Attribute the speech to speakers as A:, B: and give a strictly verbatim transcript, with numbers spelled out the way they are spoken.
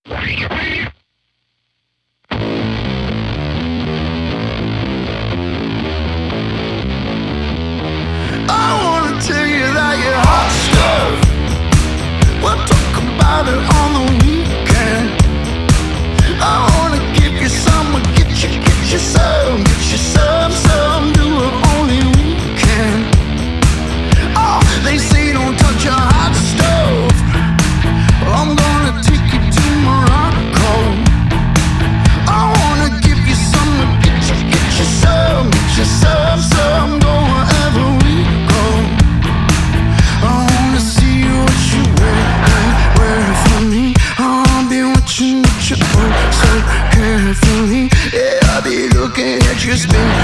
A: wanna tell you that you're hot stuff. We'll talk about it on the weekend. I wanna give you some, get you, get you some, get you some, some, do it only we can. Oh, they say don't touch your hot stuff. Well, I'm gonna take you to Morocco. I wanna give you some, get you, get you some, get you some, some, go wherever we go. I wanna see what you wear, wear it for me. I'll be watching what you oh so carefully. Yeah, I'll be looking at you spin.